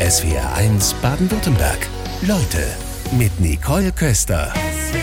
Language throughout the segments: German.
SWR1 Baden-Württemberg. Leute mit Nicole Köster.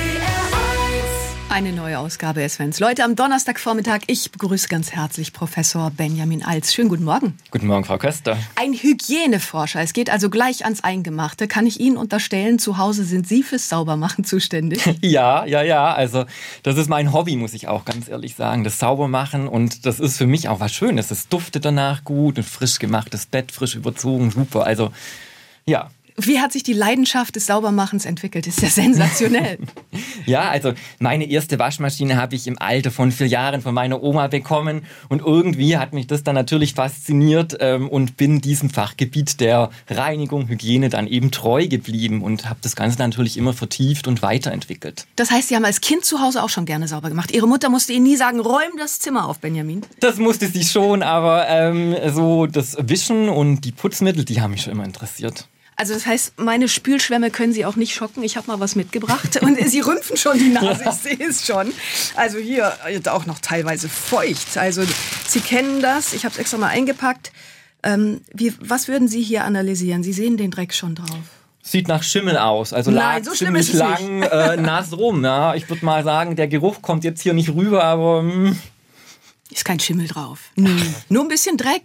Eine neue Ausgabe SWR1 Leute am Donnerstagvormittag. Ich begrüße ganz herzlich Professor Benjamin Alz. Schönen guten Morgen. Guten Morgen, Frau Köster. Ein Hygieneforscher. Es geht also gleich ans Eingemachte. Kann ich Ihnen unterstellen, zu Hause sind Sie fürs Saubermachen zuständig? Ja. Also das ist mein Hobby, muss ich auch ganz ehrlich sagen. Das Saubermachen, und das ist für mich auch was Schönes. Es duftet danach gut, ein frisch gemachtes Bett, frisch überzogen, super. Also ja. Wie hat sich die Leidenschaft des Saubermachens entwickelt? Ist ja sensationell. Ja, also meine erste Waschmaschine habe ich im Alter von 4 Jahren von meiner Oma bekommen. Und irgendwie hat mich das dann natürlich fasziniert und bin diesem Fachgebiet der Reinigung, Hygiene dann eben treu geblieben und habe das Ganze natürlich immer vertieft und weiterentwickelt. Das heißt, Sie haben als Kind zu Hause auch schon gerne sauber gemacht. Ihre Mutter musste Ihnen nie sagen, räum das Zimmer auf, Benjamin. Das musste sie schon, aber so das Wischen und die Putzmittel, die haben mich schon immer interessiert. Also das heißt, meine Spülschwämme können Sie auch nicht schocken. Ich habe mal was mitgebracht und Sie rümpfen schon die Nase, ich sehe es schon. Also hier auch noch teilweise feucht. Also Sie kennen das, ich habe es extra mal eingepackt. Was würden Sie hier analysieren? Sie sehen den Dreck schon drauf. Sieht nach Schimmel aus, also Nein, lag so schlimm ist ziemlich es lang nass rum. Ja. Ich würde mal sagen, der Geruch kommt jetzt hier nicht rüber, aber... Ist kein Schimmel drauf. Nur ein bisschen Dreck.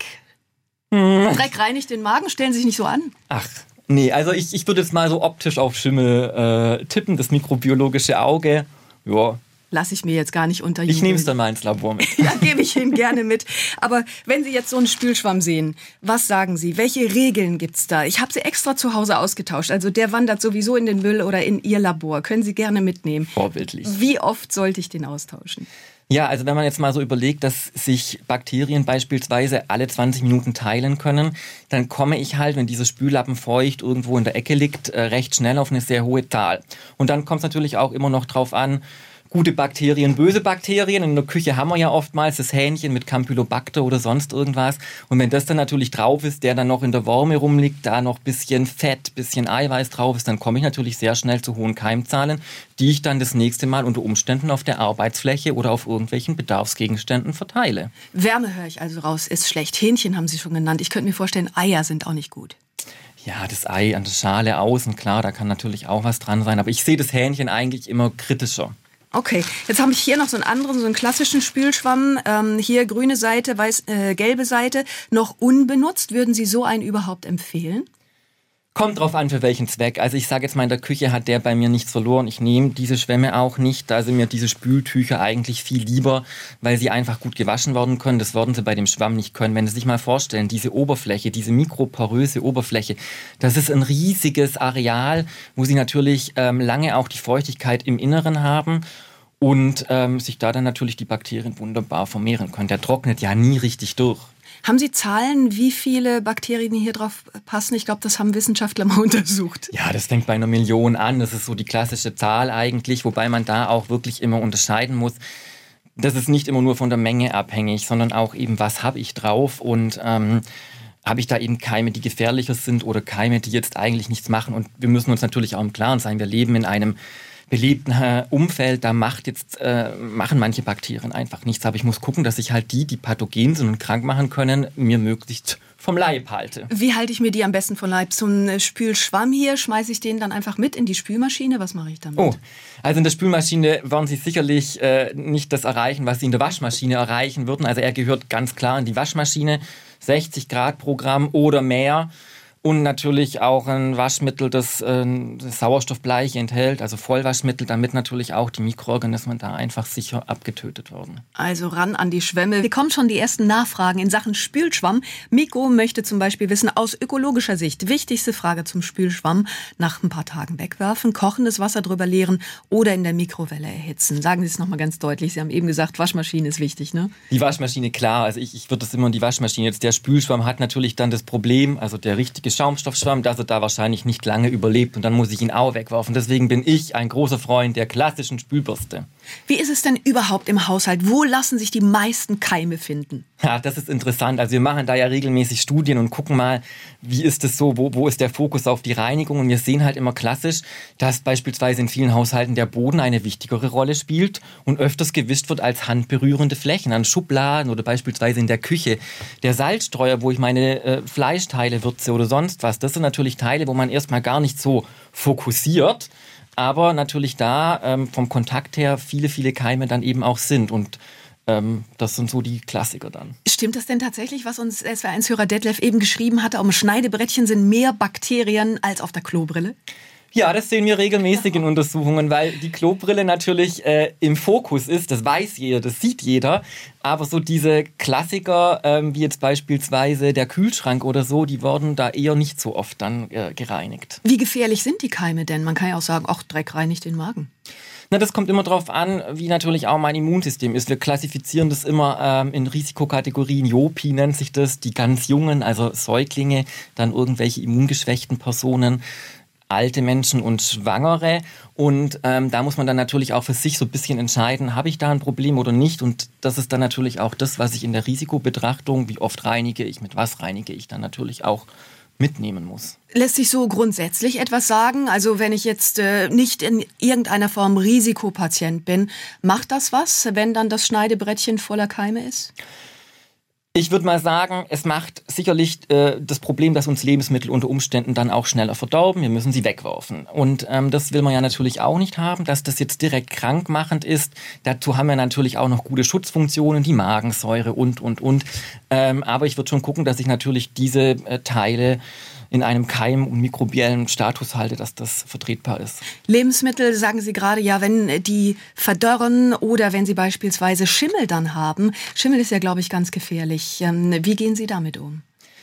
Dreck reinigt den Magen, stellen Sie sich nicht so an. Ach, nee, also ich würde jetzt mal so optisch auf Schimmel tippen, das mikrobiologische Auge, ja. Lasse ich mir jetzt gar nicht unterjubeln. Ich nehme es dann mal ins Labor mit. Ja, gebe ich Ihnen gerne mit. Aber wenn Sie jetzt so einen Spülschwamm sehen, was sagen Sie? Welche Regeln gibt's da? Ich habe sie extra zu Hause ausgetauscht. Also der wandert sowieso in den Müll oder in Ihr Labor. Können Sie gerne mitnehmen. Vorbildlich. Wie oft sollte ich den austauschen? Ja, also wenn man jetzt mal so überlegt, dass sich Bakterien beispielsweise alle 20 Minuten teilen können, dann komme ich halt, wenn dieser Spüllappen feucht irgendwo in der Ecke liegt, recht schnell auf eine sehr hohe Zahl. Und dann kommt es natürlich auch immer noch drauf an, gute Bakterien, böse Bakterien. In der Küche haben wir ja oftmals das Hähnchen mit Campylobacter oder sonst irgendwas. Und wenn das dann natürlich drauf ist, der dann noch in der Worme rumliegt, da noch bisschen Fett, bisschen Eiweiß drauf ist, dann komme ich natürlich sehr schnell zu hohen Keimzahlen, die ich dann das nächste Mal unter Umständen auf der Arbeitsfläche oder auf irgendwelchen Bedarfsgegenständen verteile. Wärme höre ich also raus, ist schlecht. Hähnchen haben Sie schon genannt. Ich könnte mir vorstellen, Eier sind auch nicht gut. Ja, das Ei an der Schale außen, klar, da kann natürlich auch was dran sein. Aber ich sehe das Hähnchen eigentlich immer kritischer. Okay, jetzt habe ich hier noch so einen anderen, so einen klassischen Spülschwamm. Hier grüne Seite, gelbe Seite, noch unbenutzt. Würden Sie so einen überhaupt empfehlen? Kommt drauf an, für welchen Zweck. Also ich sage jetzt mal, in der Küche hat der bei mir nichts verloren. Ich nehme diese Schwämme auch nicht. Da sind mir diese Spültücher eigentlich viel lieber, weil sie einfach gut gewaschen werden können. Das würden sie bei dem Schwamm nicht können. Wenn Sie sich mal vorstellen, diese Oberfläche, diese mikroporöse Oberfläche, das ist ein riesiges Areal, wo Sie natürlich lange auch die Feuchtigkeit im Inneren haben und sich da dann natürlich die Bakterien wunderbar vermehren können. Der trocknet ja nie richtig durch. Haben Sie Zahlen, wie viele Bakterien hier drauf passen? Ich glaube, das haben Wissenschaftler mal untersucht. Ja, das fängt bei 1 Million an. Das ist so die klassische Zahl eigentlich, wobei man da auch wirklich immer unterscheiden muss. Das ist nicht immer nur von der Menge abhängig, sondern auch eben, was habe ich drauf und habe ich da eben Keime, die gefährlicher sind oder Keime, die jetzt eigentlich nichts machen. Und wir müssen uns natürlich auch im Klaren sein, wir leben in einem belebten Umfeld, da machen manche Bakterien einfach nichts. Aber ich muss gucken, dass ich halt die pathogen sind und krank machen können, mir möglichst vom Leib halte. Wie halte ich mir die am besten vom Leib? Zum Spülschwamm hier, schmeiße ich den dann einfach mit in die Spülmaschine? Was mache ich damit? Oh, also in der Spülmaschine werden Sie sicherlich nicht das erreichen, was Sie in der Waschmaschine erreichen würden. Also er gehört ganz klar in die Waschmaschine, 60 Grad pro Gramm oder mehr. Und natürlich auch ein Waschmittel, das Sauerstoffbleiche enthält, also Vollwaschmittel, damit natürlich auch die Mikroorganismen da einfach sicher abgetötet werden. Also ran an die Schwämme. Wir kommen schon die ersten Nachfragen in Sachen Spülschwamm. Miko möchte zum Beispiel wissen, aus ökologischer Sicht, wichtigste Frage zum Spülschwamm, nach ein paar Tagen wegwerfen, kochendes Wasser drüber leeren oder in der Mikrowelle erhitzen. Sagen Sie es nochmal ganz deutlich. Sie haben eben gesagt, Waschmaschine ist wichtig, ne? Die Waschmaschine, klar. Also ich würde das immer in die Waschmaschine. Jetzt der Spülschwamm hat natürlich dann das Problem, also der richtige Schaumstoffschwamm, dass er da wahrscheinlich nicht lange überlebt und dann muss ich ihn auch wegwerfen. Deswegen bin ich ein großer Freund der klassischen Spülbürste. Wie ist es denn überhaupt im Haushalt? Wo lassen sich die meisten Keime finden? Ja, das ist interessant. Also wir machen da ja regelmäßig Studien und gucken mal, wie ist es so, wo ist der Fokus auf die Reinigung? Und wir sehen halt immer klassisch, dass beispielsweise in vielen Haushalten der Boden eine wichtigere Rolle spielt und öfters gewischt wird als handberührende Flächen an Schubladen oder beispielsweise in der Küche. Der Salzstreuer, wo ich meine Fleischteile würze oder sonst was, das sind natürlich Teile, wo man erstmal gar nicht so fokussiert, aber natürlich da vom Kontakt her viele Keime dann eben auch sind und das sind so die Klassiker dann. Stimmt das denn tatsächlich, was uns SWR1-Hörer Detlef eben geschrieben hatte? Am Schneidebrettchen sind mehr Bakterien als auf der Klobrille? Ja, das sehen wir regelmäßig in Untersuchungen, weil die Klobrille natürlich im Fokus ist. Das weiß jeder, das sieht jeder. Aber so diese Klassiker, wie jetzt beispielsweise der Kühlschrank oder so, die werden da eher nicht so oft dann gereinigt. Wie gefährlich sind die Keime denn? Man kann ja auch sagen, ach, Dreck reinigt den Magen. Na, das kommt immer darauf an, wie natürlich auch mein Immunsystem ist. Wir klassifizieren das immer in Risikokategorien. Jopi nennt sich das, die ganz Jungen, also Säuglinge, dann irgendwelche immungeschwächten Personen, alte Menschen und Schwangere. Und da muss man dann natürlich auch für sich so ein bisschen entscheiden, habe ich da ein Problem oder nicht. Und das ist dann natürlich auch das, was ich in der Risikobetrachtung, wie oft reinige ich, mit was reinige ich, dann natürlich auch mitnehmen muss. Lässt sich so grundsätzlich etwas sagen? Also wenn ich jetzt nicht in irgendeiner Form Risikopatient bin, macht das was, wenn dann das Schneidebrettchen voller Keime ist? Ich würde mal sagen, es macht sicherlich das Problem, dass uns Lebensmittel unter Umständen dann auch schneller verdorben. Wir müssen sie wegwerfen. Und das will man ja natürlich auch nicht haben, dass das jetzt direkt krankmachend ist. Dazu haben wir natürlich auch noch gute Schutzfunktionen, die Magensäure und. Aber ich würde schon gucken, dass ich natürlich diese Teile in einem keim- und mikrobiellen Status halte, dass das vertretbar ist. Lebensmittel, sagen Sie gerade, ja, wenn die verdorren oder wenn sie beispielsweise Schimmel dann haben. Schimmel ist ja, glaube ich, ganz gefährlich. Wie gehen Sie damit um?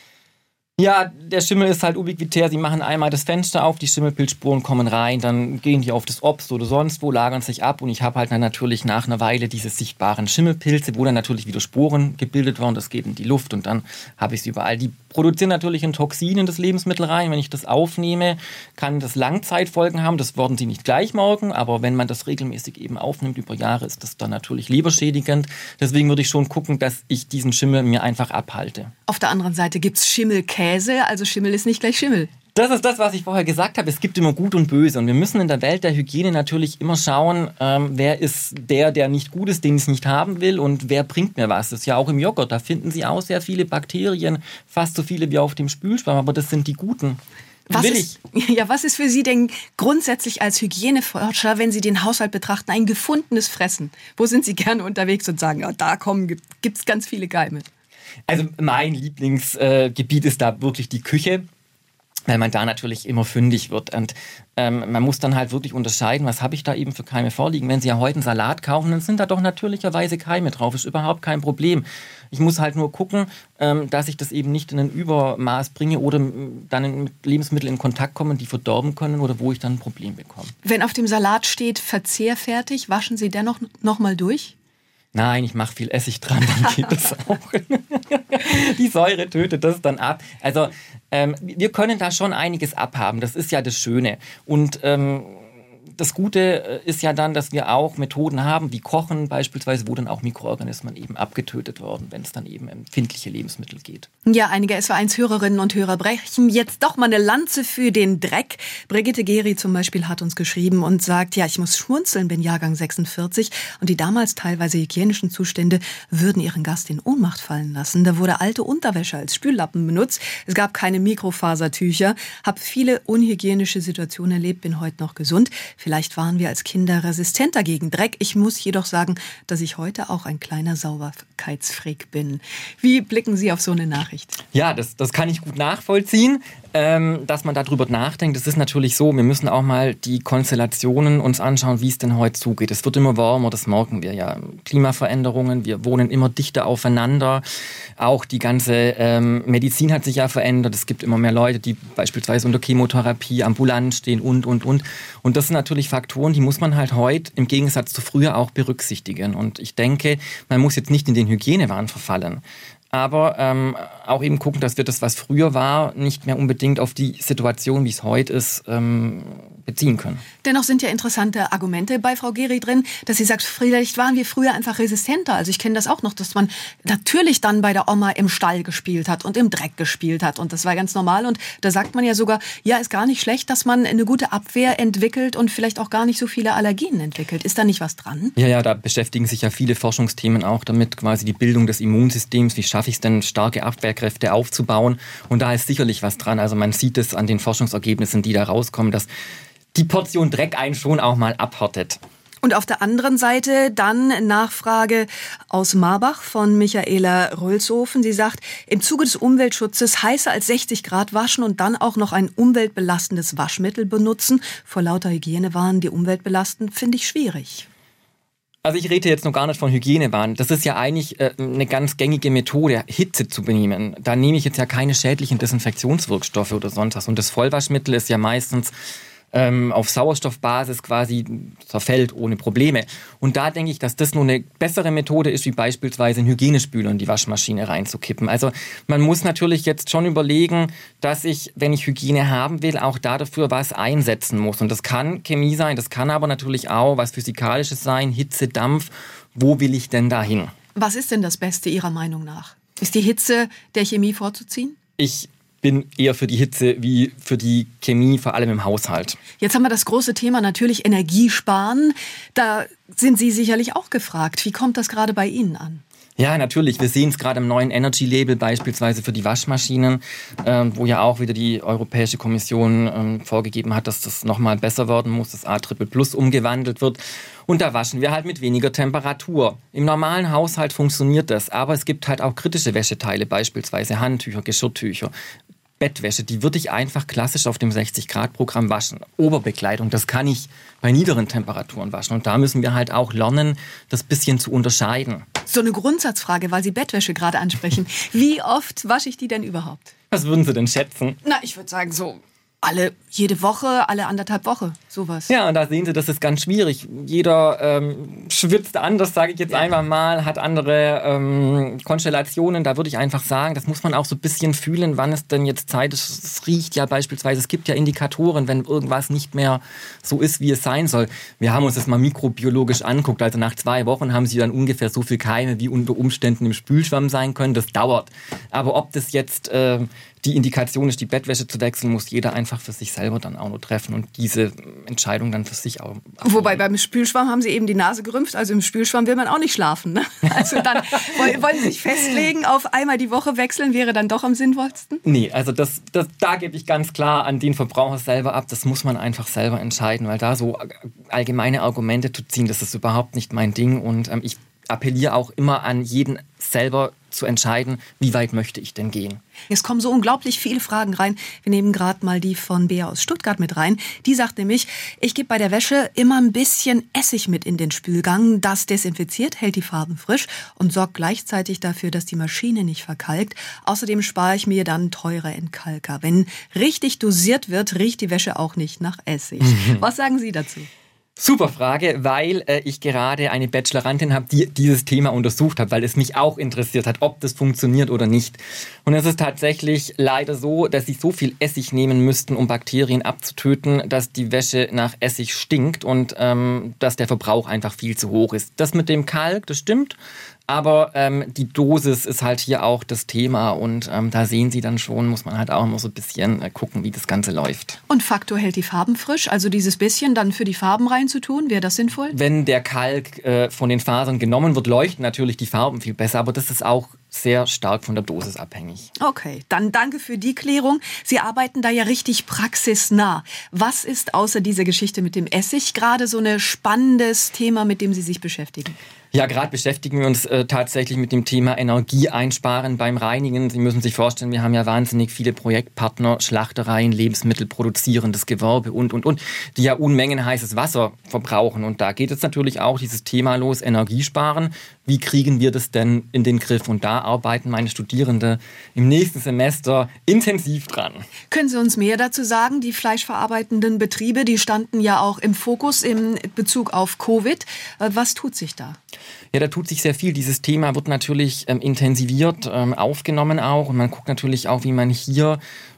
Ja, der Schimmel ist halt ubiquitär. Sie machen einmal das Fenster auf, die Schimmelpilzspuren kommen rein, dann gehen die auf das Obst oder sonst wo, lagern sich ab und ich habe halt dann natürlich nach einer Weile diese sichtbaren Schimmelpilze, wo dann natürlich wieder Sporen gebildet werden, das geht in die Luft und dann habe ich sie überall. Die produzieren natürlich ein Toxin in das Lebensmittel rein. Wenn ich das aufnehme, kann das Langzeitfolgen haben. Das werden sie nicht gleich merken, aber wenn man das regelmäßig eben aufnimmt über Jahre, ist das dann natürlich leberschädigend. Deswegen würde ich schon gucken, dass ich diesen Schimmel mir einfach abhalte. Auf der anderen Seite gibt es Schimmelkäse, also Schimmel ist nicht gleich Schimmel. Das ist das, was ich vorher gesagt habe. Es gibt immer Gut und Böse. Und wir müssen in der Welt der Hygiene natürlich immer schauen, wer ist der nicht gut ist, den ich nicht haben will und wer bringt mir was. Das ist ja auch im Joghurt. Da finden Sie auch sehr viele Bakterien, fast so viele wie auf dem Spülschwamm. Aber das sind die Guten. Was ist für Sie denn grundsätzlich als Hygieneforscher, wenn Sie den Haushalt betrachten, ein gefundenes Fressen? Wo sind Sie gerne unterwegs und sagen, ja, da gibt es ganz viele Keime? Also mein Lieblingsgebiet ist da wirklich die Küche, weil man da natürlich immer fündig wird. Und man muss dann halt wirklich unterscheiden, was habe ich da eben für Keime vorliegen. Wenn Sie ja heute einen Salat kaufen, dann sind da doch natürlicherweise Keime drauf. Ist überhaupt kein Problem. Ich muss halt nur gucken, dass ich das eben nicht in ein Übermaß bringe oder dann mit Lebensmitteln in Kontakt komme, die verdorben können oder wo ich dann ein Problem bekomme. Wenn auf dem Salat steht, verzehrfertig, waschen Sie dennoch noch mal durch? Nein, ich mache viel Essig dran, dann geht das auch. Die Säure tötet das dann ab. Also wir können da schon einiges abhaben, das ist ja das Schöne. Und das Gute ist ja dann, dass wir auch Methoden haben, wie Kochen beispielsweise, wo dann auch Mikroorganismen eben abgetötet werden, wenn es dann eben um empfindliche Lebensmittel geht. Ja, einige SWR1-Hörerinnen und Hörer brechen jetzt doch mal eine Lanze für den Dreck. Brigitte Geri zum Beispiel hat uns geschrieben und sagt, ja, ich muss schmunzeln, bin Jahrgang 46 und die damals teilweise hygienischen Zustände würden ihren Gast in Ohnmacht fallen lassen. Da wurde alte Unterwäsche als Spüllappen benutzt. Es gab keine Mikrofasertücher. Habe viele unhygienische Situationen erlebt, bin heute noch gesund. Vielleicht waren wir als Kinder resistenter gegen Dreck. Ich muss jedoch sagen, dass ich heute auch ein kleiner Sauberkeitsfreak bin. Wie blicken Sie auf so eine Nachricht? Ja, das kann ich gut nachvollziehen, dass man darüber nachdenkt. Es ist natürlich so, wir müssen auch mal die Konstellationen uns anschauen, wie es denn heute zugeht. Es wird immer wärmer, das merken wir ja. Klimaveränderungen, wir wohnen immer dichter aufeinander. Auch die ganze Medizin hat sich ja verändert. Es gibt immer mehr Leute, die beispielsweise unter Chemotherapie ambulant stehen und. Und das sind natürlich Faktoren, die muss man halt heute im Gegensatz zu früher auch berücksichtigen. Und ich denke, man muss jetzt nicht in den Hygienewahn verfallen. aber auch eben gucken, dass wir das, was früher war, nicht mehr unbedingt auf die Situation, wie es heute ist, beziehen können. Dennoch sind ja interessante Argumente bei Frau Geri drin, dass sie sagt, vielleicht waren wir früher einfach resistenter. Also ich kenne das auch noch, dass man natürlich dann bei der Oma im Stall gespielt hat und im Dreck gespielt hat und das war ganz normal und da sagt man ja sogar, ja, ist gar nicht schlecht, dass man eine gute Abwehr entwickelt und vielleicht auch gar nicht so viele Allergien entwickelt. Ist da nicht was dran? Ja, da beschäftigen sich ja viele Forschungsthemen auch damit, quasi die Bildung des Immunsystems, wie schaffe ich es denn, starke Abwehrkräfte aufzubauen und da ist sicherlich was dran. Also man sieht es an den Forschungsergebnissen, die da rauskommen, dass die Portion Dreck einen schon auch mal abhärtet. Und auf der anderen Seite dann Nachfrage aus Marbach von Michaela Rölshofen. Sie sagt, im Zuge des Umweltschutzes heißer als 60 Grad waschen und dann auch noch ein umweltbelastendes Waschmittel benutzen. Vor lauter Hygienewahn die Umwelt belasten, finde ich schwierig. Also ich rede jetzt noch gar nicht von Hygienewahn. Das ist ja eigentlich eine ganz gängige Methode, Hitze zu benehmen. Da nehme ich jetzt ja keine schädlichen Desinfektionswirkstoffe oder sonst was. Und das Vollwaschmittel ist ja meistens auf Sauerstoffbasis quasi zerfällt ohne Probleme. Und da denke ich, dass das nur eine bessere Methode ist, wie beispielsweise einen Hygienespüler in die Waschmaschine reinzukippen. Also man muss natürlich jetzt schon überlegen, dass ich, wenn ich Hygiene haben will, auch dafür was einsetzen muss. Und das kann Chemie sein, das kann aber natürlich auch was Physikalisches sein, Hitze, Dampf. Wo will ich denn dahin? Was ist denn das Beste Ihrer Meinung nach? Ist die Hitze der Chemie vorzuziehen? Ich bin eher für die Hitze wie für die Chemie, vor allem im Haushalt. Jetzt haben wir das große Thema natürlich Energiesparen. Da sind Sie sicherlich auch gefragt. Wie kommt das gerade bei Ihnen an? Ja, natürlich. Wir sehen es gerade im neuen Energy-Label beispielsweise für die Waschmaschinen, wo ja auch wieder die Europäische Kommission vorgegeben hat, dass das nochmal besser werden muss, das A++ umgewandelt wird. Und da waschen wir halt mit weniger Temperatur. Im normalen Haushalt funktioniert das, aber es gibt halt auch kritische Wäscheteile, beispielsweise Handtücher, Geschirrtücher. Bettwäsche, die würde ich einfach klassisch auf dem 60-Grad-Programm waschen. Oberbekleidung, das kann ich bei niederen Temperaturen waschen. Und da müssen wir halt auch lernen, das bisschen zu unterscheiden. So eine Grundsatzfrage, weil Sie Bettwäsche gerade ansprechen. Wie oft wasche ich die denn überhaupt? Was würden Sie denn schätzen? Na, ich würde sagen so jede Woche, alle 1,5 Wochen, sowas. Ja, und da sehen Sie, das ist ganz schwierig. Jeder schwitzt anders, sage ich jetzt einfach mal, hat andere Konstellationen. Da würde ich einfach sagen, das muss man auch so ein bisschen fühlen, wann es denn jetzt Zeit ist. Es riecht ja beispielsweise, es gibt ja Indikatoren, wenn irgendwas nicht mehr so ist, wie es sein soll. Wir haben uns das mal mikrobiologisch angeguckt. Also nach 2 Wochen haben Sie dann ungefähr so viel Keime, wie unter Umständen im Spülschwamm sein können. Das dauert. Aber ob das jetzt die Indikation ist, die Bettwäsche zu wechseln, muss jeder einfach für sich selber dann auch nur treffen und diese Entscheidung dann für sich auch. Wobei beim Spülschwamm haben Sie eben die Nase gerümpft, also im Spülschwamm will man auch nicht schlafen. Ne? Also dann wollen Sie sich festlegen, auf einmal die Woche wechseln, wäre dann doch am sinnvollsten? Nee, also da gebe ich ganz klar an den Verbraucher selber ab, das muss man einfach selber entscheiden, weil da so allgemeine Argumente zu ziehen, das ist überhaupt nicht mein Ding und ich appelliere auch immer an jeden selber zu entscheiden, wie weit möchte ich denn gehen. Es kommen so unglaublich viele Fragen rein. Wir nehmen gerade mal die von Bea aus Stuttgart mit rein. Die sagt nämlich, ich gebe bei der Wäsche immer ein bisschen Essig mit in den Spülgang. Das desinfiziert, hält die Farben frisch und sorgt gleichzeitig dafür, dass die Maschine nicht verkalkt. Außerdem spare ich mir dann teure Entkalker. Wenn richtig dosiert wird, riecht die Wäsche auch nicht nach Essig. Was sagen Sie dazu? Super Frage, weil ich gerade eine Bachelorantin habe, die dieses Thema untersucht hat, weil es mich auch interessiert hat, ob das funktioniert oder nicht. Und es ist tatsächlich leider so, dass sie so viel Essig nehmen müssten, um Bakterien abzutöten, dass die Wäsche nach Essig stinkt und dass der Verbrauch einfach viel zu hoch ist. Das mit dem Kalk, das stimmt. Aber die Dosis ist halt hier auch das Thema und da sehen Sie dann schon, muss man halt auch immer so ein bisschen gucken, wie das Ganze läuft. Und Faktor hält die Farben frisch, also dieses bisschen dann für die Farben reinzutun, wäre das sinnvoll? Wenn der Kalk von den Fasern genommen wird, leuchten natürlich die Farben viel besser, aber das ist auch sehr stark von der Dosis abhängig. Okay, dann danke für die Klärung. Sie arbeiten da ja richtig praxisnah. Was ist außer dieser Geschichte mit dem Essig gerade so ein spannendes Thema, mit dem Sie sich beschäftigen? Ja, gerade beschäftigen wir uns tatsächlich mit dem Thema Energie einsparen beim Reinigen. Sie müssen sich vorstellen, wir haben ja wahnsinnig viele Projektpartner, Schlachtereien, Lebensmittel, produzierendes Gewerbe und, die ja Unmengen heißes Wasser verbrauchen. Und da geht jetzt natürlich auch dieses Thema los, Energiesparen. wie kriegen wir das denn in den Griff? Und da arbeiten meine Studierende im nächsten Semester intensiv dran. Können Sie uns mehr dazu sagen? Die fleischverarbeitenden Betriebe, die standen ja auch im Fokus in Bezug auf Covid. Was tut sich da? Ja, da tut sich sehr viel. Dieses Thema wird natürlich intensiviert aufgenommen auch. Und man guckt natürlich auch, wie man hier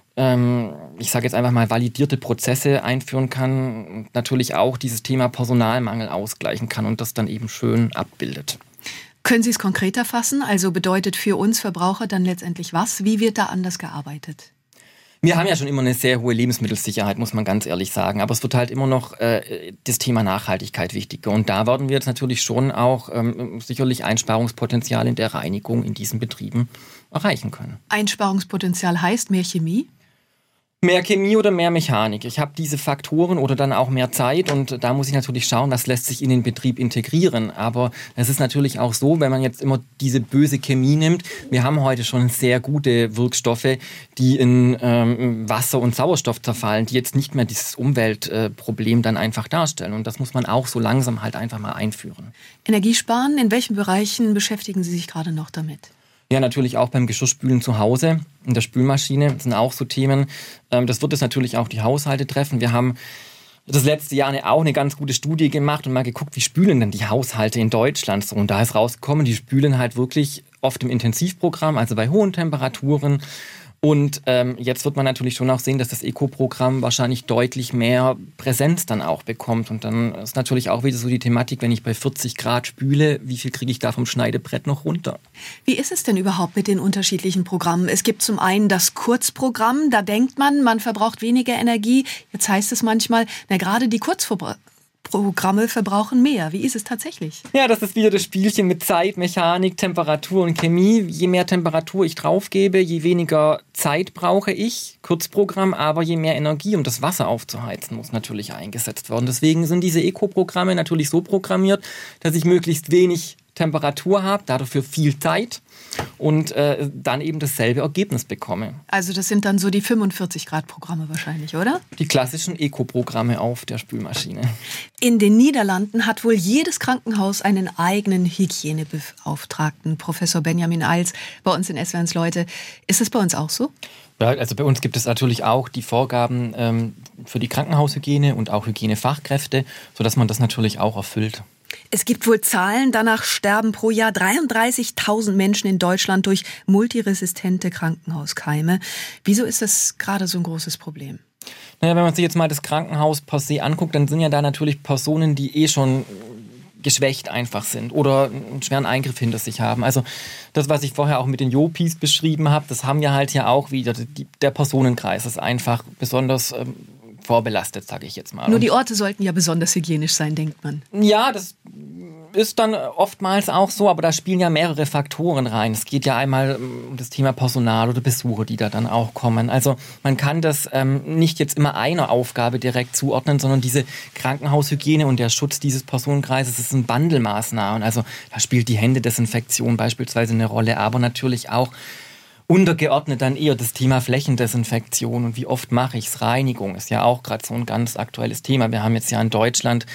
ich sage jetzt einfach mal, validierte Prozesse einführen kann und natürlich auch dieses Thema Personalmangel ausgleichen kann und das dann eben schön abbildet. Können Sie es konkreter fassen? Also bedeutet für uns Verbraucher dann letztendlich was? Wie wird da anders gearbeitet? Wir haben ja schon immer eine sehr hohe Lebensmittelsicherheit, muss man ganz ehrlich sagen. Aber es wird halt immer noch das Thema Nachhaltigkeit wichtiger. Und da werden wir jetzt natürlich schon auch sicherlich Einsparungspotenzial in der Reinigung in diesen Betrieben erreichen können. Einsparungspotenzial heißt mehr Chemie? Mehr Chemie oder mehr Mechanik. Ich habe diese Faktoren oder dann auch mehr Zeit und da muss ich natürlich schauen, was lässt sich in den Betrieb integrieren. Aber es ist natürlich auch so, wenn man jetzt immer diese böse Chemie nimmt, wir haben heute schon sehr gute Wirkstoffe, die in Wasser und Sauerstoff zerfallen, die jetzt nicht mehr dieses Umweltproblem dann einfach darstellen. Und das muss man auch so langsam halt einfach mal einführen. Energiesparen, in welchen Bereichen beschäftigen Sie sich gerade noch damit? Ja, natürlich auch beim Geschirrspülen zu Hause, in der Spülmaschine, das sind auch so Themen. Das wird es natürlich auch die Haushalte treffen. Wir haben das letzte Jahr auch eine ganz gute Studie gemacht und mal geguckt, wie spülen denn die Haushalte in Deutschland so. Und da ist rausgekommen, die spülen halt wirklich oft im Intensivprogramm, also bei hohen Temperaturen. Und jetzt wird man natürlich schon auch sehen, dass das Eco-Programm wahrscheinlich deutlich mehr Präsenz dann auch bekommt. Und dann ist natürlich auch wieder so die Thematik, wenn ich bei 40 Grad spüle, wie viel kriege ich da vom Schneidebrett noch runter? Wie ist es denn überhaupt mit den unterschiedlichen Programmen? Es gibt zum einen das Kurzprogramm, da denkt man verbraucht weniger Energie. Jetzt heißt es manchmal, gerade die Kurzprogramme verbrauchen mehr. Wie ist es tatsächlich? Ja, das ist wieder das Spielchen mit Zeit, Mechanik, Temperatur und Chemie. Je mehr Temperatur ich draufgebe, je weniger Zeit brauche ich, Kurzprogramm, aber je mehr Energie, um das Wasser aufzuheizen, muss natürlich eingesetzt werden. Deswegen sind diese Eco-Programme natürlich so programmiert, dass ich möglichst wenig Temperatur habe, dafür viel Zeit und dann eben dasselbe Ergebnis bekomme. Also das sind dann so die 45-Grad-Programme wahrscheinlich, oder? Die klassischen Eco-Programme auf der Spülmaschine. In den Niederlanden hat wohl jedes Krankenhaus einen eigenen Hygienebeauftragten. Professor Benjamin Eils bei uns in SWR1 Leute. Ist es bei uns auch so? Ja, also bei uns gibt es natürlich auch die Vorgaben für die Krankenhaushygiene und auch Hygienefachkräfte, sodass man das natürlich auch erfüllt. Es gibt wohl Zahlen, danach sterben pro Jahr 33.000 Menschen in Deutschland durch multiresistente Krankenhauskeime. Wieso ist das gerade so ein großes Problem? Naja, wenn man sich jetzt mal das Krankenhaus per se anguckt, dann sind ja da natürlich Personen, die schon geschwächt einfach sind oder einen schweren Eingriff hinter sich haben. Also das, was ich vorher auch mit den Jopis beschrieben habe, das haben wir halt ja auch wieder. Der Personenkreis ist einfach besonders vorbelastet, sage ich jetzt mal. Nur die Orte sollten ja besonders hygienisch sein, denkt man. Ja, das ist dann oftmals auch so, aber da spielen ja mehrere Faktoren rein. Es geht ja einmal um das Thema Personal oder Besucher, die da dann auch kommen. Also man kann das nicht jetzt immer einer Aufgabe direkt zuordnen, sondern diese Krankenhaushygiene und der Schutz dieses Personenkreises ist ein Bandelmaßnahmen. Also da spielt die Händedesinfektion beispielsweise eine Rolle, aber natürlich auch untergeordnet dann eher das Thema Flächendesinfektion und wie oft mache ich es. Reinigung ist ja auch gerade so ein ganz aktuelles Thema. Wir haben jetzt ja in Deutschland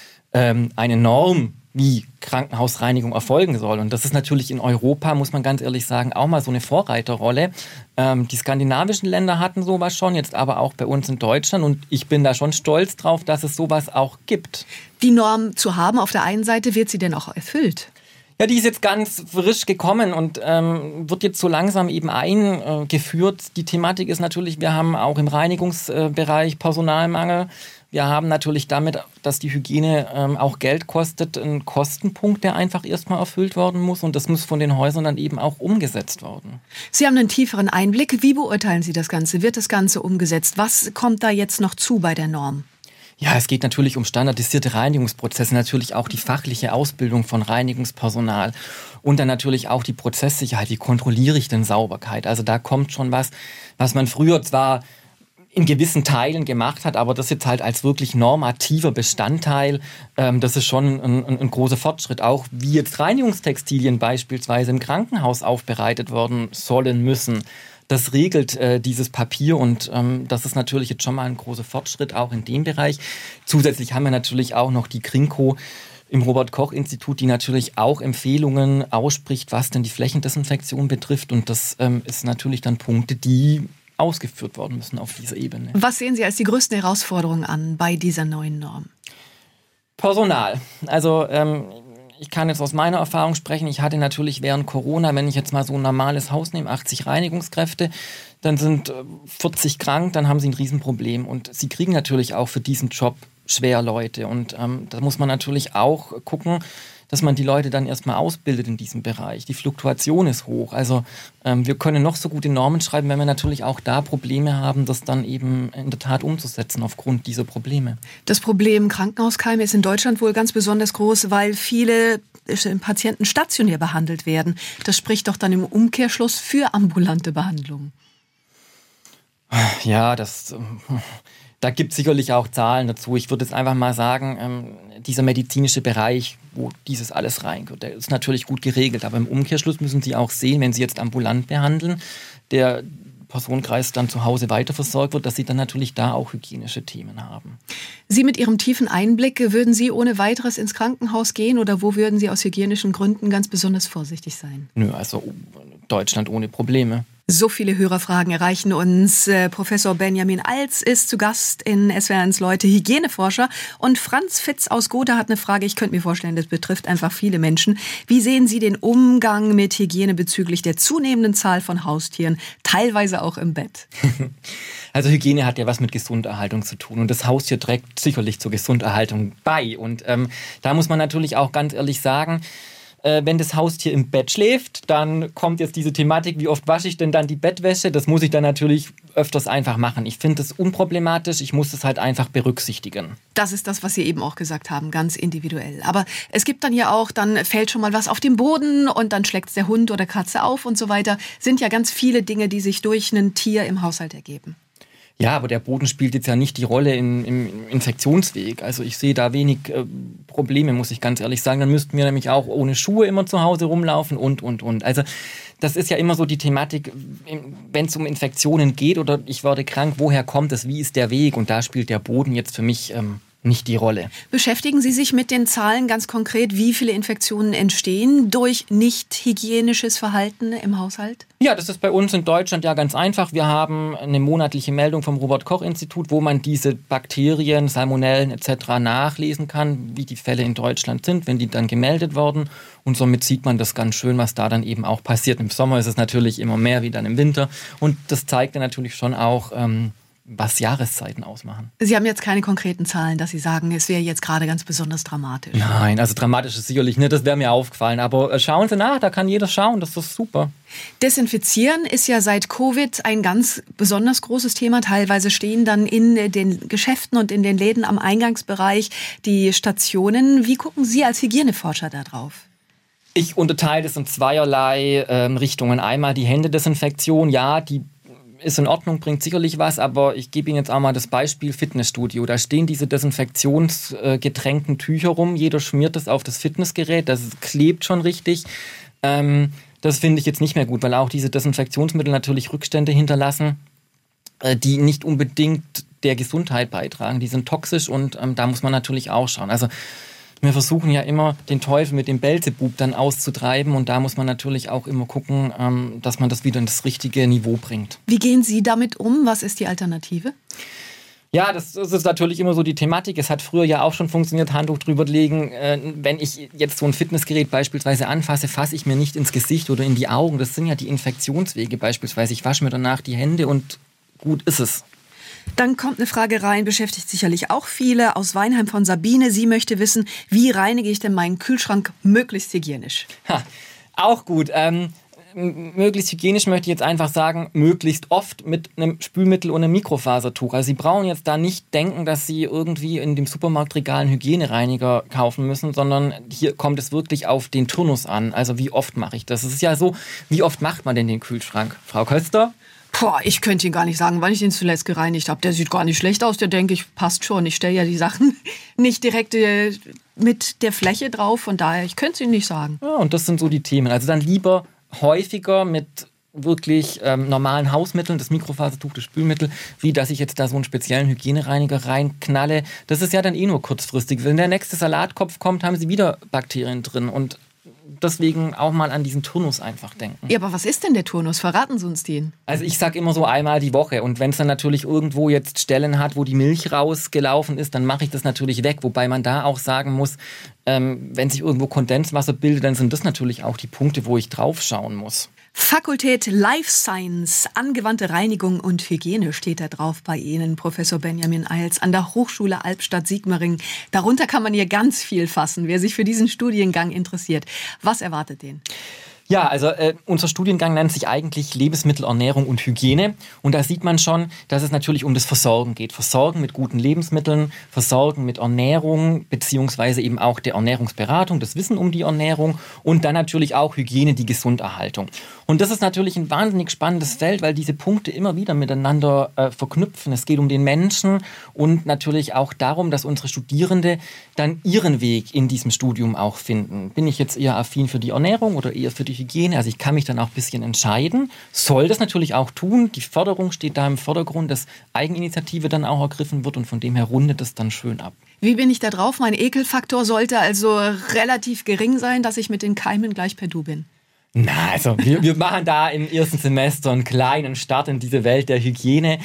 eine Norm, wie Krankenhausreinigung erfolgen soll. Und das ist natürlich in Europa, muss man ganz ehrlich sagen, auch mal so eine Vorreiterrolle. Die skandinavischen Länder hatten sowas schon, jetzt aber auch bei uns in Deutschland. Und ich bin da schon stolz drauf, dass es sowas auch gibt. Die Norm zu haben, auf der einen Seite, wird sie denn auch erfüllt? Ja, die ist jetzt ganz frisch gekommen und wird jetzt so langsam eben eingeführt. Die Thematik ist natürlich, wir haben auch im Reinigungsbereich Personalmangel. Wir haben natürlich damit, dass die Hygiene auch Geld kostet, einen Kostenpunkt, der einfach erstmal erfüllt werden muss. Und das muss von den Häusern dann eben auch umgesetzt werden. Sie haben einen tieferen Einblick. Wie beurteilen Sie das Ganze? Wird das Ganze umgesetzt? Was kommt da jetzt noch zu bei der Norm? Ja, es geht natürlich um standardisierte Reinigungsprozesse, natürlich auch die fachliche Ausbildung von Reinigungspersonal und dann natürlich auch die Prozesssicherheit. Wie kontrolliere ich denn Sauberkeit? Also da kommt schon was man früher zwar in gewissen Teilen gemacht hat, aber das jetzt halt als wirklich normativer Bestandteil, das ist schon ein großer Fortschritt. Auch wie jetzt Reinigungstextilien beispielsweise im Krankenhaus aufbereitet werden sollen müssen. Das regelt dieses Papier und das ist natürlich jetzt schon mal ein großer Fortschritt auch in dem Bereich. Zusätzlich haben wir natürlich auch noch die Krinko im Robert-Koch-Institut, die natürlich auch Empfehlungen ausspricht, was denn die Flächendesinfektion betrifft. Und das ist natürlich dann Punkte, die ausgeführt worden müssen auf dieser Ebene. Was sehen Sie als die größten Herausforderungen an bei dieser neuen Norm? Personal. Also ich kann jetzt aus meiner Erfahrung sprechen. Ich hatte natürlich während Corona, wenn ich jetzt mal so ein normales Haus nehme, 80 Reinigungskräfte, dann sind 40 krank, dann haben sie ein Riesenproblem. Und sie kriegen natürlich auch für diesen Job schwer Leute. Und da muss man natürlich auch gucken, dass man die Leute dann erstmal ausbildet in diesem Bereich. Die Fluktuation ist hoch. Also wir können noch so gute Normen schreiben, wenn wir natürlich auch da Probleme haben, das dann eben in der Tat umzusetzen aufgrund dieser Probleme. Das Problem Krankenhauskeime ist in Deutschland wohl ganz besonders groß, weil viele Patienten stationär behandelt werden. Das spricht doch dann im Umkehrschluss für ambulante Behandlung. Ja, da gibt es sicherlich auch Zahlen dazu. Ich würde jetzt einfach mal sagen, dieser medizinische Bereich, wo dieses alles reingehört, der ist natürlich gut geregelt. Aber im Umkehrschluss müssen Sie auch sehen, wenn Sie jetzt ambulant behandeln, der Personenkreis dann zu Hause weiterversorgt wird, dass Sie dann natürlich da auch hygienische Themen haben. Sie mit Ihrem tiefen Einblick, würden Sie ohne weiteres ins Krankenhaus gehen oder wo würden Sie aus hygienischen Gründen ganz besonders vorsichtig sein? Nö, also Deutschland ohne Probleme. So viele Hörerfragen erreichen uns. Professor Benjamin Alz ist zu Gast in SWR1 Leute, Hygieneforscher. Und Franz Fitz aus Gotha hat eine Frage, ich könnte mir vorstellen, das betrifft einfach viele Menschen. Wie sehen Sie den Umgang mit Hygiene bezüglich der zunehmenden Zahl von Haustieren, teilweise auch im Bett? Also Hygiene hat ja was mit Gesunderhaltung zu tun und das Haustier trägt sicherlich zur Gesunderhaltung bei. Und da muss man natürlich auch ganz ehrlich sagen, wenn das Haustier im Bett schläft, dann kommt jetzt diese Thematik, wie oft wasche ich denn dann die Bettwäsche? Das muss ich dann natürlich öfters einfach machen. Ich finde das unproblematisch, ich muss das halt einfach berücksichtigen. Das ist das, was Sie eben auch gesagt haben, ganz individuell. Aber es gibt dann ja auch, dann fällt schon mal was auf den Boden und dann schlägt es der Hund oder Katze auf und so weiter. Sind ja ganz viele Dinge, die sich durch ein Tier im Haushalt ergeben. Ja, aber der Boden spielt jetzt ja nicht die Rolle im Infektionsweg. Also ich sehe da wenig Probleme, muss ich ganz ehrlich sagen. Dann müssten wir nämlich auch ohne Schuhe immer zu Hause rumlaufen und. Also das ist ja immer so die Thematik, wenn es um Infektionen geht oder ich werde krank, woher kommt es, wie ist der Weg? Und da spielt der Boden jetzt für mich nicht die Rolle. Beschäftigen Sie sich mit den Zahlen ganz konkret, wie viele Infektionen entstehen durch nicht hygienisches Verhalten im Haushalt? Ja, das ist bei uns in Deutschland ja ganz einfach. Wir haben eine monatliche Meldung vom Robert-Koch-Institut, wo man diese Bakterien, Salmonellen etc. nachlesen kann, wie die Fälle in Deutschland sind, wenn die dann gemeldet wurden. Und somit sieht man das ganz schön, was da dann eben auch passiert. Im Sommer ist es natürlich immer mehr wie dann im Winter. Und das zeigt dann natürlich schon auch, was Jahreszeiten ausmachen. Sie haben jetzt keine konkreten Zahlen, dass Sie sagen, es wäre jetzt gerade ganz besonders dramatisch. Nein, also dramatisch ist sicherlich nicht, das wäre mir aufgefallen. Aber schauen Sie nach, da kann jeder schauen, das ist super. Desinfizieren ist ja seit Covid ein ganz besonders großes Thema. Teilweise stehen dann in den Geschäften und in den Läden am Eingangsbereich die Stationen. Wie gucken Sie als Hygieneforscher da drauf? Ich unterteile das in zweierlei Richtungen. Einmal die Händedesinfektion, ja, die ist in Ordnung, bringt sicherlich was, aber ich gebe Ihnen jetzt auch mal das Beispiel Fitnessstudio. Da stehen diese desinfektionsgetränkten Tücher rum, jeder schmiert das auf das Fitnessgerät, das klebt schon richtig. Das finde ich jetzt nicht mehr gut, weil auch diese Desinfektionsmittel natürlich Rückstände hinterlassen, die nicht unbedingt der Gesundheit beitragen. Die sind toxisch und da muss man natürlich auch schauen. Also wir versuchen ja immer, den Teufel mit dem Beelzebub dann auszutreiben und da muss man natürlich auch immer gucken, dass man das wieder in das richtige Niveau bringt. Wie gehen Sie damit um? Was ist die Alternative? Ja, das ist natürlich immer so die Thematik. Es hat früher ja auch schon funktioniert, Handtuch drüber legen. Wenn ich jetzt so ein Fitnessgerät beispielsweise anfasse, fasse ich mir nicht ins Gesicht oder in die Augen. Das sind ja die Infektionswege beispielsweise. Ich wasche mir danach die Hände und gut ist es. Dann kommt eine Frage rein, beschäftigt sicherlich auch viele, aus Weinheim von Sabine. Sie möchte wissen, wie reinige ich denn meinen Kühlschrank möglichst hygienisch? Auch gut. Möglichst hygienisch möchte ich jetzt einfach sagen, möglichst oft mit einem Spülmittel und einem Mikrofasertuch. Also Sie brauchen jetzt da nicht denken, dass Sie irgendwie in dem Supermarktregal einen Hygienereiniger kaufen müssen, sondern hier kommt es wirklich auf den Turnus an. Also wie oft mache ich das? Es ist ja so, wie oft macht man denn den Kühlschrank? Frau Köster? Ich könnte Ihnen gar nicht sagen, wann ich den zuletzt gereinigt habe. Der sieht gar nicht schlecht aus, der denke ich, passt schon. Ich stelle ja die Sachen nicht direkt mit der Fläche drauf, von daher, ich könnte es Ihnen nicht sagen. Ja, und das sind so die Themen. Also dann lieber häufiger mit wirklich normalen Hausmitteln, das Mikrofasertuch, das Spülmittel, wie dass ich jetzt da so einen speziellen Hygienereiniger reinknalle. Das ist ja dann nur kurzfristig. Wenn der nächste Salatkopf kommt, haben sie wieder Bakterien drin und deswegen auch mal an diesen Turnus einfach denken. Ja, aber was ist denn der Turnus? Verraten Sie uns den. Also ich sage immer so einmal die Woche und wenn es dann natürlich irgendwo jetzt Stellen hat, wo die Milch rausgelaufen ist, dann mache ich das natürlich weg. Wobei man da auch sagen muss, wenn sich irgendwo Kondenswasser bildet, dann sind das natürlich auch die Punkte, wo ich drauf schauen muss. Fakultät Life Science, angewandte Reinigung und Hygiene steht da drauf bei Ihnen, Professor Benjamin Eils an der Hochschule Albstadt-Sigmaringen. Darunter kann man hier ganz viel fassen, wer sich für diesen Studiengang interessiert. Was erwartet den? Ja, also unser Studiengang nennt sich eigentlich Lebensmittelernährung und Hygiene. Und da sieht man schon, dass es natürlich um das Versorgen geht. Versorgen mit guten Lebensmitteln, Versorgen mit Ernährung, beziehungsweise eben auch der Ernährungsberatung, das Wissen um die Ernährung und dann natürlich auch Hygiene, die Gesunderhaltung. Und das ist natürlich ein wahnsinnig spannendes Feld, weil diese Punkte immer wieder miteinander verknüpfen. Es geht um den Menschen und natürlich auch darum, dass unsere Studierende dann ihren Weg in diesem Studium auch finden. Bin ich jetzt eher affin für die Ernährung oder eher für die Hygiene? Also ich kann mich dann auch ein bisschen entscheiden. Soll das natürlich auch tun. Die Förderung steht da im Vordergrund, dass Eigeninitiative dann auch ergriffen wird und von dem her rundet es dann schön ab. Wie bin ich da drauf? Mein Ekelfaktor sollte also relativ gering sein, dass ich mit den Keimen gleich per Du bin. Na, also wir machen da im ersten Semester einen kleinen Start in diese Welt der Hygiene,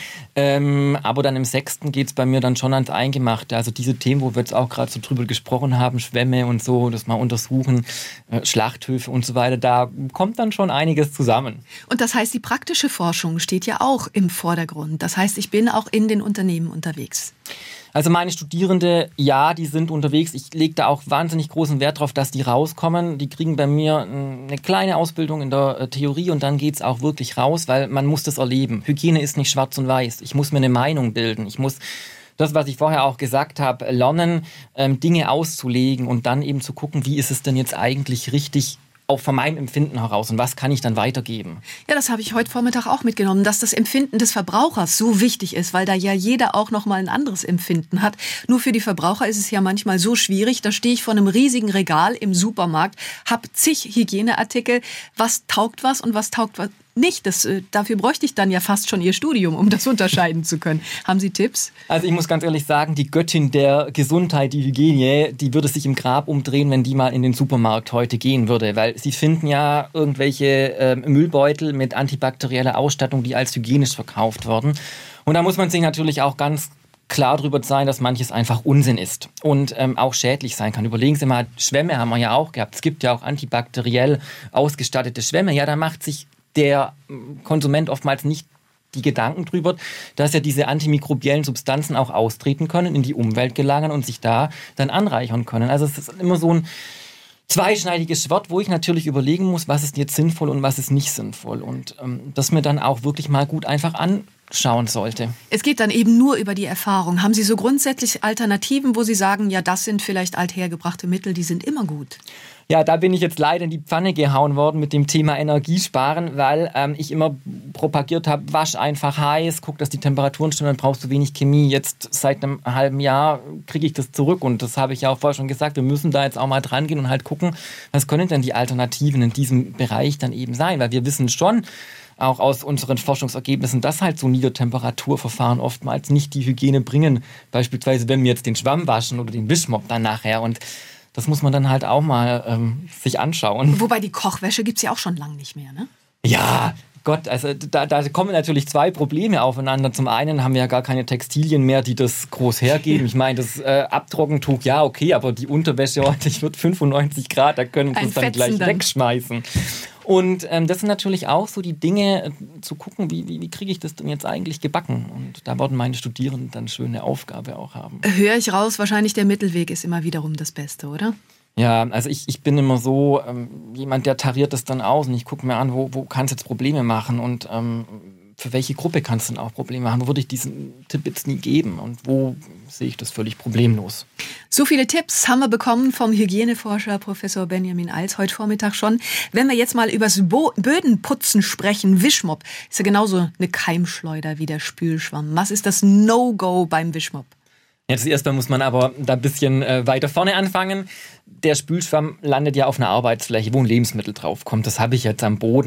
aber dann im 6. geht es bei mir dann schon ans Eingemachte. Also diese Themen, wo wir jetzt auch gerade so drüber gesprochen haben, Schwämme und so, das mal untersuchen, Schlachthöfe und so weiter, da kommt dann schon einiges zusammen. Und das heißt, die praktische Forschung steht ja auch im Vordergrund. Das heißt, ich bin auch in den Unternehmen unterwegs. Also meine Studierende, ja, die sind unterwegs. Ich lege da auch wahnsinnig großen Wert drauf, dass die rauskommen. Die kriegen bei mir eine kleine Ausbildung in der Theorie und dann geht's auch wirklich raus, weil man muss das erleben. Hygiene ist nicht schwarz und weiß. Ich muss mir eine Meinung bilden. Ich muss das, was ich vorher auch gesagt habe, lernen, Dinge auszulegen und dann eben zu gucken, wie ist es denn jetzt eigentlich richtig auch von meinem Empfinden heraus und was kann ich dann weitergeben? Ja, das habe ich heute Vormittag auch mitgenommen, dass das Empfinden des Verbrauchers so wichtig ist, weil da ja jeder auch noch mal ein anderes Empfinden hat. Nur für die Verbraucher ist es ja manchmal so schwierig, da stehe ich vor einem riesigen Regal im Supermarkt, habe zig Hygieneartikel, was taugt was und was taugt was nicht. Dafür bräuchte ich dann ja fast schon Ihr Studium, um das unterscheiden zu können. Haben Sie Tipps? Also ich muss ganz ehrlich sagen, die Göttin der Gesundheit, die Hygiene, die würde sich im Grab umdrehen, wenn die mal in den Supermarkt heute gehen würde. Weil sie finden ja irgendwelche Müllbeutel mit antibakterieller Ausstattung, die als hygienisch verkauft werden. Und da muss man sich natürlich auch ganz klar darüber sein, dass manches einfach Unsinn ist und auch schädlich sein kann. Überlegen Sie mal, Schwämme haben wir ja auch gehabt. Es gibt ja auch antibakteriell ausgestattete Schwämme. Ja, da macht sich der Konsument oftmals nicht die Gedanken drüber, dass ja diese antimikrobiellen Substanzen auch austreten können, in die Umwelt gelangen und sich da dann anreichern können. Also es ist immer so ein zweischneidiges Schwert, wo ich natürlich überlegen muss, was ist jetzt sinnvoll und was ist nicht sinnvoll. Und das mir dann auch wirklich mal gut einfach anschauen sollte. Es geht dann eben nur über die Erfahrung. Haben Sie so grundsätzlich Alternativen, wo Sie sagen, ja, das sind vielleicht althergebrachte Mittel, die sind immer gut? Ja, da bin ich jetzt leider in die Pfanne gehauen worden mit dem Thema Energiesparen, weil ich immer propagiert habe, wasch einfach heiß, guck, dass die Temperaturen stimmen, dann brauchst du wenig Chemie. Jetzt seit einem halben Jahr kriege ich das zurück und das habe ich ja auch vorher schon gesagt, wir müssen da jetzt auch mal dran gehen und halt gucken, was können denn die Alternativen in diesem Bereich dann eben sein, weil wir wissen schon, auch aus unseren Forschungsergebnissen, dass halt so Niedertemperaturverfahren oftmals nicht die Hygiene bringen, beispielsweise wenn wir jetzt den Schwamm waschen oder den Wischmopp dann nachher und das muss man dann halt auch mal sich anschauen. Wobei die Kochwäsche gibt es ja auch schon lange nicht mehr, ne? Ja, Gott, also da kommen natürlich zwei Probleme aufeinander. Zum einen haben wir ja gar keine Textilien mehr, die das groß hergeben. Ich meine, das Abtrockentuch, ja, okay, aber die Unterwäsche, ich wird 95 Grad, da können wir es dann gleich wegschmeißen. Und das sind natürlich auch so die Dinge, zu gucken, wie kriege ich das denn jetzt eigentlich gebacken? Und da werden meine Studierenden dann schön eine Aufgabe auch haben. Höre ich raus, wahrscheinlich der Mittelweg ist immer wiederum das Beste, oder? Ja, also ich bin immer so jemand, der tariert das dann aus und ich gucke mir an, wo kann es jetzt Probleme machen und für welche Gruppe kann es denn auch Probleme machen? Wo würde ich diesen Tipp jetzt nie geben und wo sehe ich das völlig problemlos? So viele Tipps haben wir bekommen vom Hygieneforscher Professor Benjamin Eils heute Vormittag schon. Wenn wir jetzt mal übers Bödenputzen sprechen, Wischmopp ist ja genauso eine Keimschleuder wie der Spülschwamm. Was ist das No-Go beim Wischmopp? Jetzt erstmal muss man aber da ein bisschen weiter vorne anfangen. Der Spülschwamm landet ja auf einer Arbeitsfläche, wo ein Lebensmittel draufkommt. Das habe ich jetzt am Boden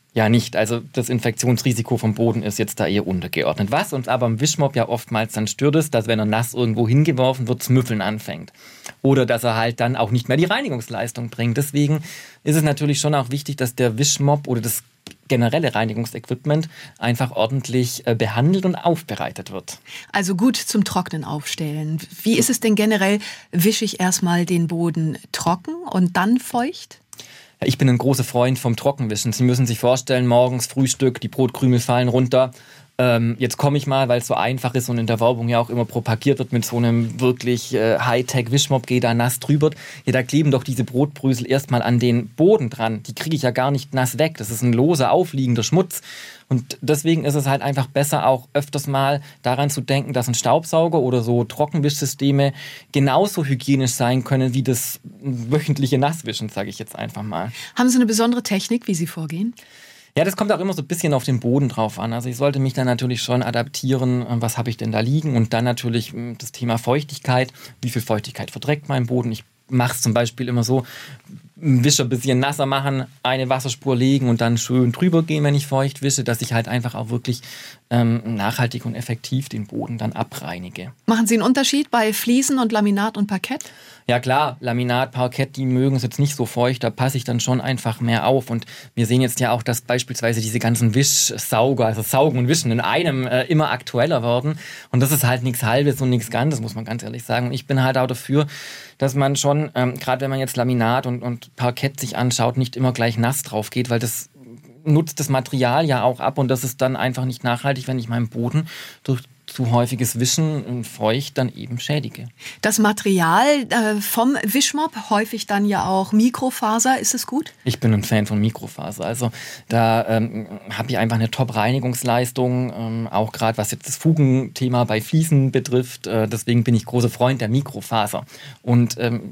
ja nicht. Also das Infektionsrisiko vom Boden ist jetzt da eher untergeordnet. Was uns aber im Wischmopp ja oftmals dann stört, ist, dass wenn er nass irgendwo hingeworfen wird, das Müffeln anfängt. Oder dass er halt dann auch nicht mehr die Reinigungsleistung bringt. Deswegen ist es natürlich schon auch wichtig, dass der Wischmopp oder das generelle Reinigungsequipment einfach ordentlich behandelt und aufbereitet wird. Also gut zum Trocknen aufstellen. Wie ist es denn generell? Wische ich erstmal den Boden trocken und dann feucht? Ja, ich bin ein großer Freund vom Trockenwischen. Sie müssen sich vorstellen, morgens Frühstück, die Brotkrümel fallen runter. Jetzt komme ich mal, weil es so einfach ist und in der Werbung ja auch immer propagiert wird mit so einem wirklich Hightech-Wischmopp, geht da nass drüber. Ja, da kleben doch diese Brotbrösel erstmal an den Boden dran. Die kriege ich ja gar nicht nass weg. Das ist ein loser, aufliegender Schmutz. Und deswegen ist es halt einfach besser, auch öfters mal daran zu denken, dass ein Staubsauger oder so Trockenwischsysteme genauso hygienisch sein können wie das wöchentliche Nasswischen, sage ich jetzt einfach mal. Haben Sie eine besondere Technik, wie Sie vorgehen? Ja, das kommt auch immer so ein bisschen auf den Boden drauf an. Also ich sollte mich dann natürlich schon adaptieren, was habe ich denn da liegen, und dann natürlich das Thema Feuchtigkeit. Wie viel Feuchtigkeit verträgt mein Boden? Ich mache es zum Beispiel immer so, Wischer ein bisschen nasser machen, eine Wasserspur legen und dann schön drüber gehen, wenn ich feucht wische, dass ich halt einfach auch wirklich nachhaltig und effektiv den Boden dann abreinige. Machen Sie einen Unterschied bei Fliesen und Laminat und Parkett? Ja klar, Laminat, Parkett, die mögen es jetzt nicht so feucht, da passe ich dann schon einfach mehr auf. Und wir sehen jetzt ja auch, dass beispielsweise diese ganzen Wischsauger, also Saugen und Wischen in einem immer aktueller werden. Und das ist halt nichts Halbes und nichts Ganzes, muss man ganz ehrlich sagen. Und ich bin halt auch dafür, dass man schon, gerade wenn man jetzt Laminat und Parkett sich anschaut, nicht immer gleich nass drauf geht, weil das nutzt das Material ja auch ab und das ist dann einfach nicht nachhaltig, wenn ich meinen Boden durch zu häufiges Wischen und feucht dann eben schädige. Das Material vom Wischmopp, häufig dann ja auch Mikrofaser, ist es gut? Ich bin ein Fan von Mikrofaser. Also da habe ich einfach eine Top-Reinigungsleistung, auch gerade was jetzt das Fugenthema bei Fliesen betrifft. Deswegen bin ich großer Freund der Mikrofaser. Und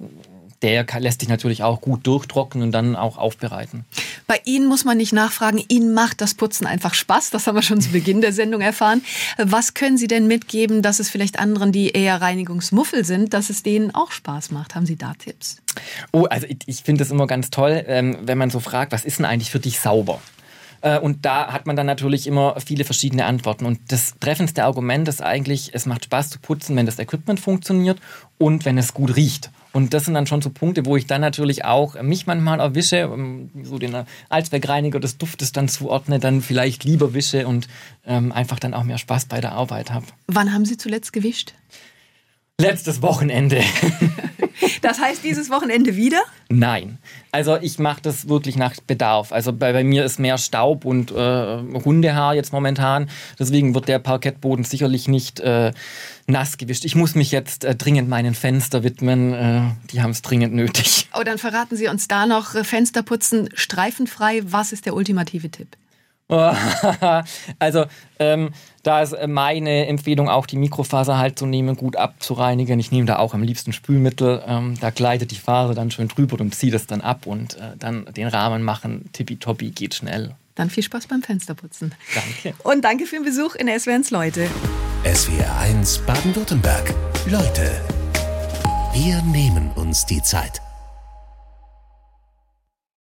der lässt sich natürlich auch gut durchtrocknen und dann auch aufbereiten. Bei Ihnen muss man nicht nachfragen, Ihnen macht das Putzen einfach Spaß. Das haben wir schon zu Beginn der Sendung erfahren. Was können Sie denn mitgeben, dass es vielleicht anderen, die eher Reinigungsmuffel sind, dass es denen auch Spaß macht? Haben Sie da Tipps? Oh, also ich finde es immer ganz toll, wenn man so fragt, was ist denn eigentlich für dich sauber? Und da hat man dann natürlich immer viele verschiedene Antworten. Und das treffendste Argument ist eigentlich, es macht Spaß zu putzen, wenn das Equipment funktioniert und wenn es gut riecht. Und das sind dann schon so Punkte, wo ich dann natürlich auch mich manchmal erwische, so den Allzweckreiniger des Duftes dann zuordne, dann vielleicht lieber wische und einfach dann auch mehr Spaß bei der Arbeit habe. Wann haben Sie zuletzt gewischt? Letztes Wochenende. Das heißt, dieses Wochenende wieder? Nein. Also ich mache das wirklich nach Bedarf. Also bei mir ist mehr Staub und Hundehaar jetzt momentan. Deswegen wird der Parkettboden sicherlich nicht nass gewischt. Ich muss mich jetzt dringend meinen Fenster widmen. Die haben es dringend nötig. Oh, dann verraten Sie uns da noch Fensterputzen streifenfrei. Was ist der ultimative Tipp? Also da ist meine Empfehlung auch, die Mikrofaser halt zu nehmen, gut abzureinigen. Ich nehme da auch am liebsten Spülmittel. Da gleitet die Faser dann schön drüber und ziehe das dann ab und dann den Rahmen machen. Tippitoppi, geht schnell. Dann viel Spaß beim Fensterputzen. Danke. Und danke für den Besuch in SWR1 Leute. SWR1 Baden-Württemberg. Leute, wir nehmen uns die Zeit.